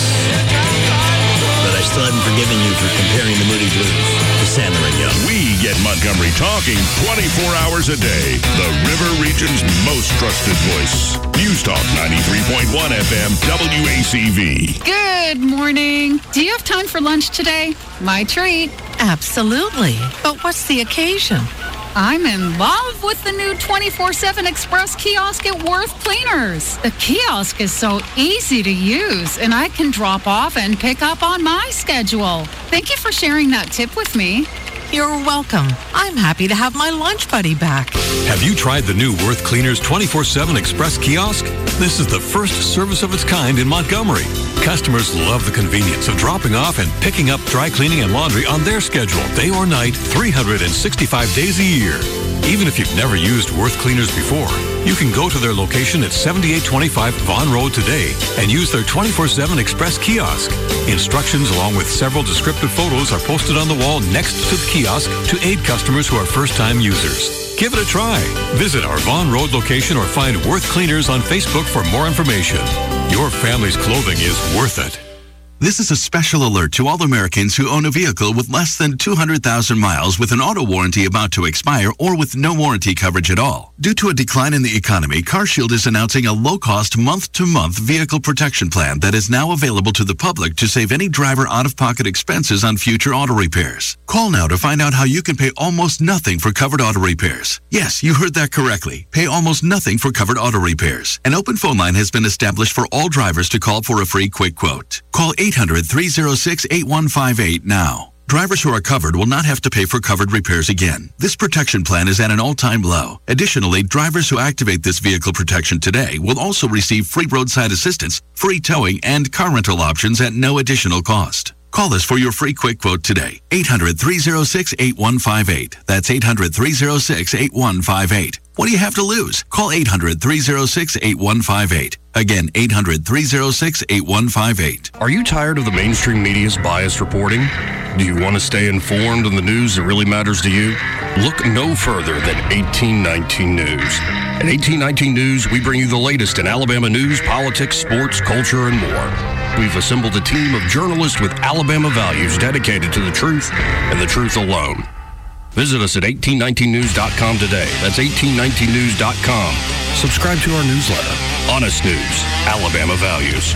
But I still haven't forgiven you for comparing the Moody Blues to Sandler and Young. We get Montgomery talking 24 hours a day. The River Region's most trusted voice. News Talk 93.1 FM WACV. Good morning. Do you have time for lunch today? My treat. Absolutely. But what's the occasion? I'm in love with the new 24/7 Express kiosk at Worth Cleaners. The kiosk is so easy to use, and I can drop off and pick up on my schedule. Thank you for sharing that tip with me. You're welcome. I'm happy to have my lunch buddy back. Have you tried the new Worth Cleaners 24/7 Express kiosk? This is the first service of its kind in Montgomery. Customers love the convenience of dropping off and picking up dry cleaning and laundry on their schedule, day or night, 365 days a year. Even if you've never used Worth Cleaners before, you can go to their location at 7825 Vaughan Road today and use their 24/7 Express kiosk. Instructions along with several descriptive photos are posted on the wall next to the kiosk to aid customers who are first-time users. Give it a try. Visit our Vaughan Road location or find Worth Cleaners on Facebook for more information. Your family's clothing is worth it. This is a special alert to all Americans who own a vehicle with less than 200,000 miles with an auto warranty about to expire or with no warranty coverage at all. Due to a decline in the economy, CarShield is announcing a low-cost month-to-month vehicle protection plan that is now available to the public to save any driver out-of-pocket expenses on future auto repairs. Call now to find out how you can pay almost nothing for covered auto repairs. Yes, you heard that correctly. Pay almost nothing for covered auto repairs. An open phone line has been established for all drivers to call for a free quick quote. Call 800-306-8158 now. Drivers who are covered will not have to pay for covered repairs again. This protection plan is at an all-time low. Additionally, drivers who activate this vehicle protection today will also receive free roadside assistance, free towing, and car rental options at no additional cost. Call us for your free quick quote today. 800-306-8158. That's 800-306-8158. What do you have to lose? Call 800-306-8158. Again, 800-306-8158. Are you tired of the mainstream media's biased reporting? Do you want to stay informed on the news that really matters to you? Look no further than 1819 News. At 1819 News, we bring you the latest in Alabama news, politics, sports, culture, and more. We've assembled a team of journalists with Alabama values dedicated to the truth and the truth alone. Visit us at 1819news.com today. That's 1819news.com. Subscribe to our newsletter. Honest News, Alabama Values.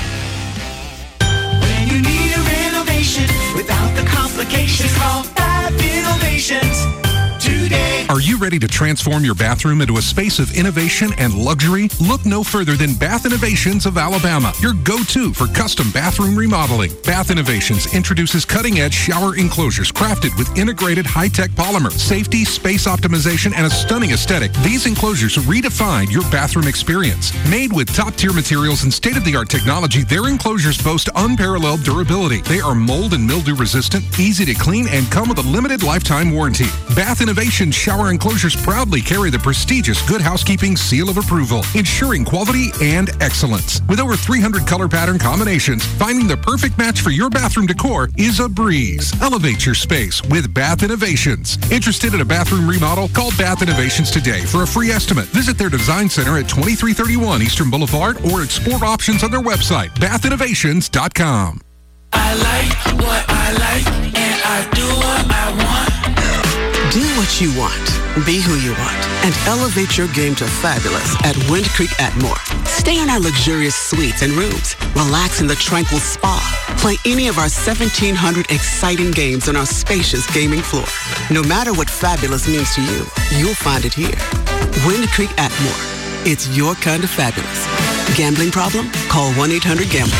When you need a renovation without the complications, call Fab Innovations today. Are you ready to transform your bathroom into a space of innovation and luxury? Look no further than Bath Innovations of Alabama, your go-to for custom bathroom remodeling. Bath Innovations introduces cutting-edge shower enclosures crafted with integrated high-tech polymer, safety, space optimization, and a stunning aesthetic. These enclosures redefine your bathroom experience. Made with top-tier materials and state-of-the-art technology, their enclosures boast unparalleled durability. They are mold and mildew resistant, easy to clean, and come with a limited lifetime warranty. Bath Innovations shower enclosures proudly carry the prestigious Good Housekeeping Seal of Approval, ensuring quality and excellence. With over 300 color pattern combinations, finding the perfect match for your bathroom decor is a breeze. Elevate your space with Bath Innovations. Interested in a bathroom remodel? Call Bath Innovations today for a free estimate. Visit their design center at 2331 Eastern Boulevard or explore options on their website, bathinnovations.com. I like what I like, and I do what I want. Do what you want, be who you want, and elevate your game to fabulous at Wind Creek Atmore. Stay in our luxurious suites and rooms, relax in the tranquil spa, play any of our 1,700 exciting games on our spacious gaming floor. No matter what fabulous means to you, you'll find it here. Wind Creek Atmore. It's your kind of fabulous. Gambling problem? Call 1-800-GAMBLER.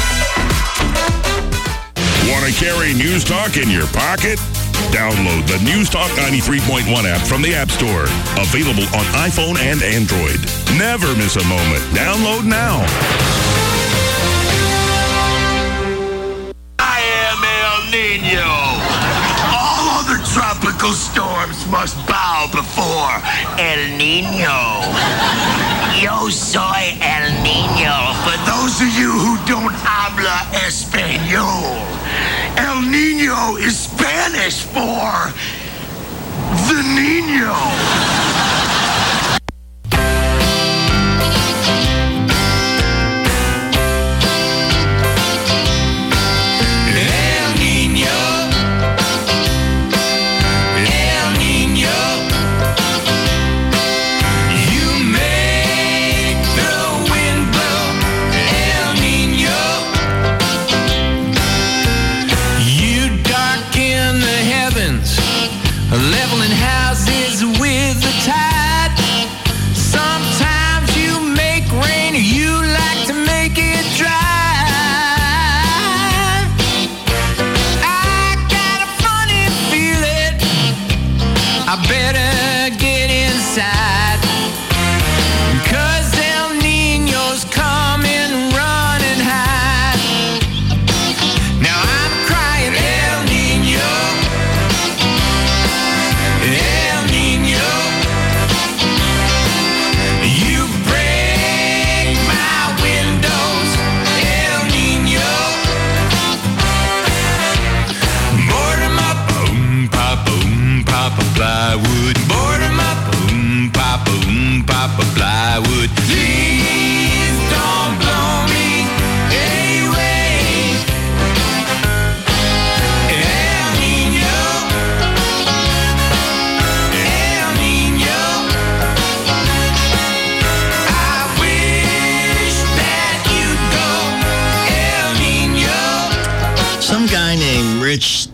Want to carry News Talk in your pocket? Download the News Talk 93.1 app from the App Store. Available on iPhone and Android. Never miss a moment. Download now. I am El Nino. All other tropical storms must bow before El Nino. Yo soy El Nino. For those of you who don't habla español, El Nino is Spanish for the Nino.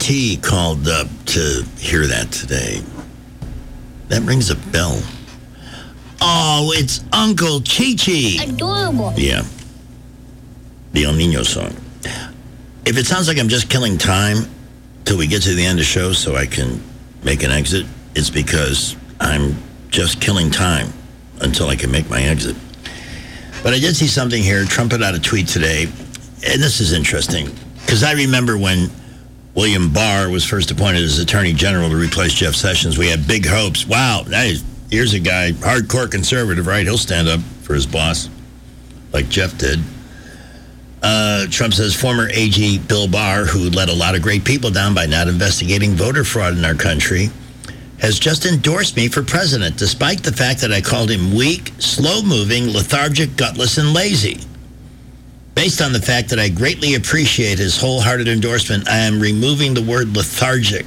T called up to hear that today. That rings a bell. Oh, it's Uncle Chi-Chi. Adorable. Yeah. The El Nino song. If it sounds like I'm just killing time till we get to the end of the show so I can make an exit, it's because I'm just killing time until I can make my exit. But I did see something here. Trump put out a tweet today, and this is interesting, because I remember when William Barr was first appointed as Attorney General to replace Jeff Sessions. We had big hopes. Wow, here's a guy, hardcore conservative, right? He'll stand up for his boss, like Jeff did. Trump says former AG Bill Barr, who let a lot of great people down by not investigating voter fraud in our country, has just endorsed me for president, despite the fact that I called him weak, slow-moving, lethargic, gutless, and lazy. Based on the fact that I greatly appreciate his wholehearted endorsement, I am removing the word lethargic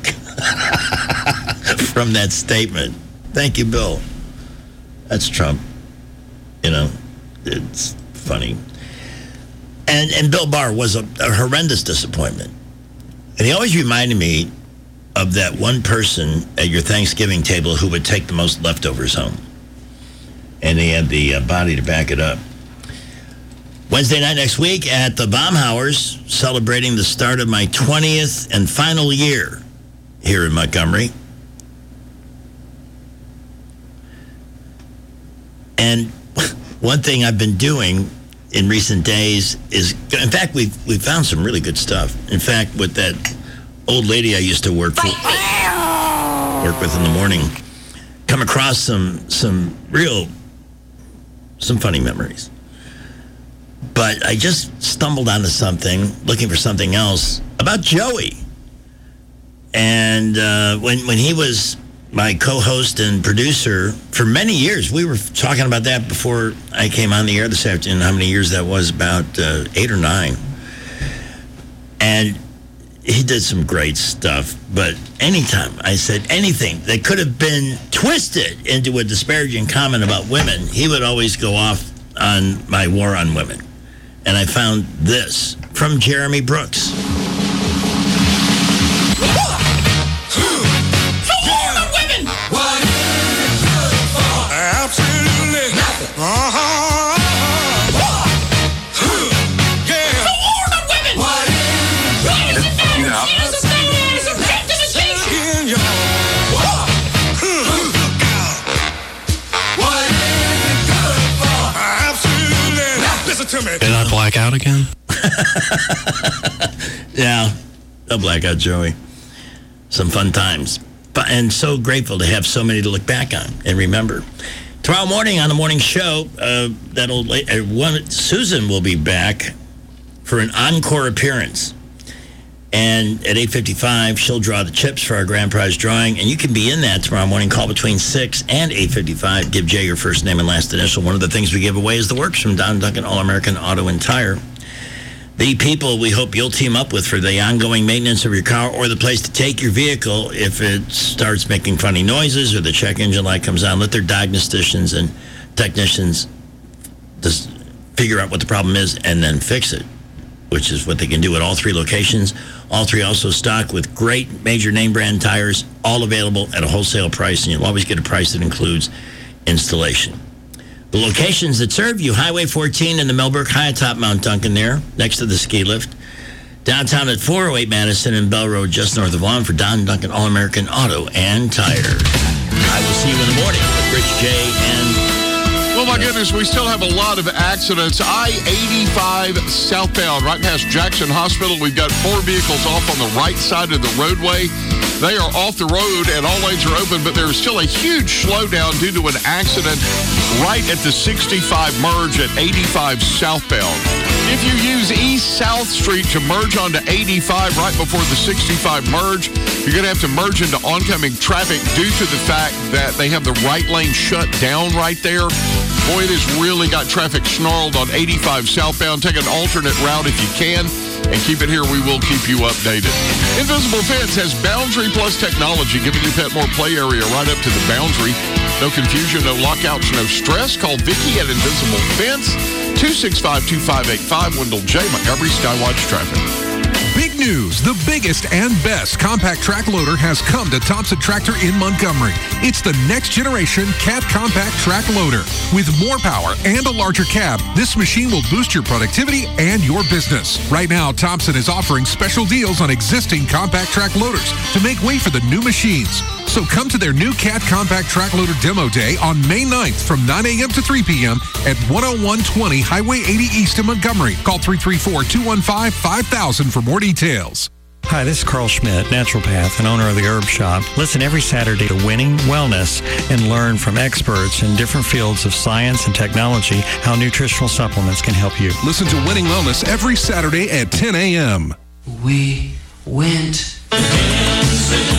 from that statement. Thank you, Bill. That's Trump. You know, it's funny. And Bill Barr was a horrendous disappointment. And he always reminded me of that one person at your Thanksgiving table who would take the most leftovers home. And he had the body to back it up. Wednesday night next week at the Baumhauers, celebrating the start of my 20th and final year here in Montgomery. And one thing I've been doing in recent days is, in fact, we've found some really good stuff. In fact, with that old lady I used to work with in the morning, come across some funny memories. But I just stumbled onto something, looking for something else, about Joey. And when he was my co-host and producer for many years, we were talking about that before I came on the air this afternoon, how many years that was, about 8 or 9. And he did some great stuff, but anytime I said anything that could have been twisted into a disparaging comment about women, he would always go off on my war on women. And I found this from Jeremy Brooks. Absolutely nothing. Did I black out again? Yeah, a blackout, Joey. Some fun times. And so grateful to have so many to look back on and remember. Tomorrow morning on the morning show, Susan will be back for an encore appearance. And at 8:55, she'll draw the chips for our grand prize drawing. And you can be in that tomorrow morning. Call between 6 and 8:55. Give Jay your first name and last initial. One of the things we give away is the works from Don Duncan All-American Auto and Tire. The people we hope you'll team up with for the ongoing maintenance of your car or the place to take your vehicle if it starts making funny noises or the check engine light comes on. Let their diagnosticians and technicians just figure out what the problem is and then fix it, which is what they can do at all 3 locations. All 3 also stocked with great major name brand tires, all available at a wholesale price, and you'll always get a price that includes installation. The locations that serve you: Highway 14 in the Millbrook, high atop Mount Duncan there, next to the ski lift. Downtown at 408 Madison and Bell Road, just north of Vaughan, for Don Duncan All-American Auto and Tire. I will see you in the morning with Rich, Jay, and... Well, my goodness, we still have a lot of accidents. I-85 southbound, right past Jackson Hospital. We've got 4 vehicles off on the right side of the roadway. They are off the road and all lanes are open, but there is still a huge slowdown due to an accident right at the 65 merge at 85 southbound. If you use East South Street to merge onto 85 right before the 65 merge, you're going to have to merge into oncoming traffic due to the fact that they have the right lane shut down right there. Boy, it has really got traffic snarled on 85 southbound. Take an alternate route if you can, and keep it here. We will keep you updated. Invisible Fence has Boundary Plus technology, giving your pet more play area right up to the boundary. No confusion, no lockouts, no stress. Call Vicki at Invisible Fence, 265-2585, Wendell J. Montgomery Skywatch Traffic. Big news! The biggest and best compact track loader has come to Thompson Tractor in Montgomery. It's the next generation Cat Compact Track Loader. With more power and a larger cab, this machine will boost your productivity and your business. Right now, Thompson is offering special deals on existing compact track loaders to make way for the new machines. So come to their new Cat Compact Track Loader Demo Day on May 9th from 9 a.m. to 3 p.m. at 10120 Highway 80 East in Montgomery. Call 334-215-5000 for more details. Hi, this is Carl Schmidt, naturopath and owner of the Herb Shop. Listen every Saturday to Winning Wellness and learn from experts in different fields of science and technology how nutritional supplements can help you. Listen to Winning Wellness every Saturday at 10 a.m. We went dancing.